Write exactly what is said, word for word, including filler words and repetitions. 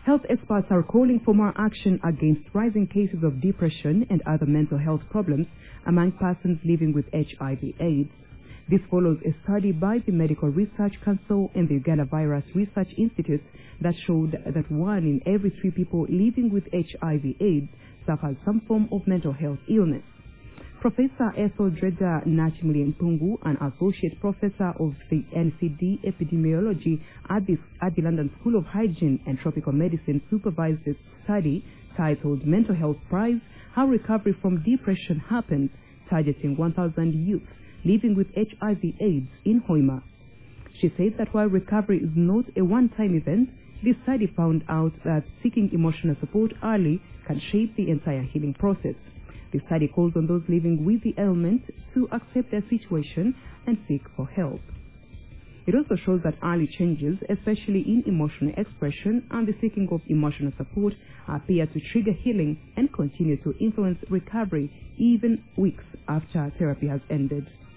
Health experts are calling for more action against rising cases of depression and other mental health problems among persons living with H I V AIDS. This follows a study by the Medical Research Council and the Uganda Virus Research Institute that showed that one in every three people living with H I V AIDS suffers some form of mental health illness. Professor Ethel Dreda Nachimuli Mpungu, an associate professor of the N C D epidemiology at the, at the London School of Hygiene and Tropical Medicine, supervised this study titled Mental Health Prize: How Recovery from Depression Happens, targeting one thousand youth living with H I V AIDS in Hoima. She said that while recovery is not a one-time event, this study found out that seeking emotional support early can shape the entire healing process. The study calls on those living with the ailment to accept their situation and seek for help. It also shows that early changes, especially in emotional expression and the seeking of emotional support, appear to trigger healing and continue to influence recovery even weeks after therapy has ended.